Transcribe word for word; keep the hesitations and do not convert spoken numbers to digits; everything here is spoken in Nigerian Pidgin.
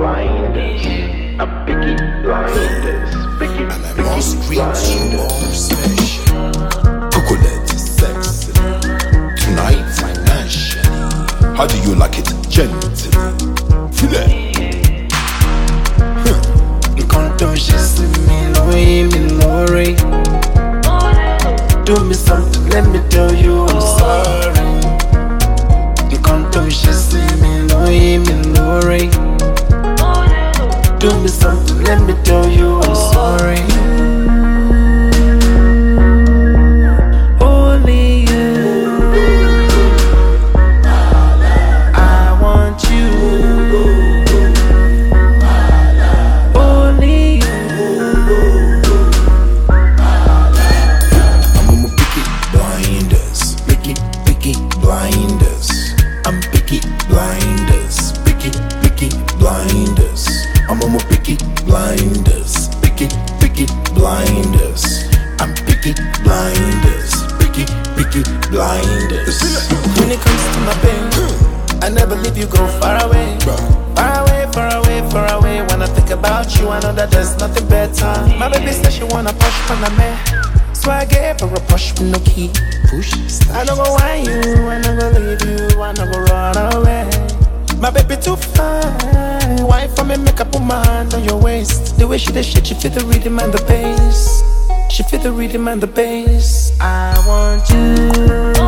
blinders. I'm picky blinders. Picky, And I picky must treat you blinders. more special. Coconut sexy. Tonight financially. How do you like it gently? Feel it. Conscious me, Louis, me, Lori. Do me something, let me tell you I'm sorry. Conscious me, Louis, me, Lori. Do me something, let me tell you I'm sorry. Only you. I want you. Blinders. I'm picky blinders. Picky, picky blinders. I'm on my picky blinders. Picky, picky blinders. I'm picky blinders. Picky, picky blinders. When it comes to my pain, I never leave you, go far away. Far away, far away, far away. When I think about you, I know that there's nothing better. My baby said she wanna push for the man, so I gave her a push with no key. Push, I don't go want you, I don't go leave you, I don't go run away. My baby too fine. Why for me make up put my hand on your waist? The way she did shit, she feel the rhythm and the bass. She feel the rhythm and the bass. I want you.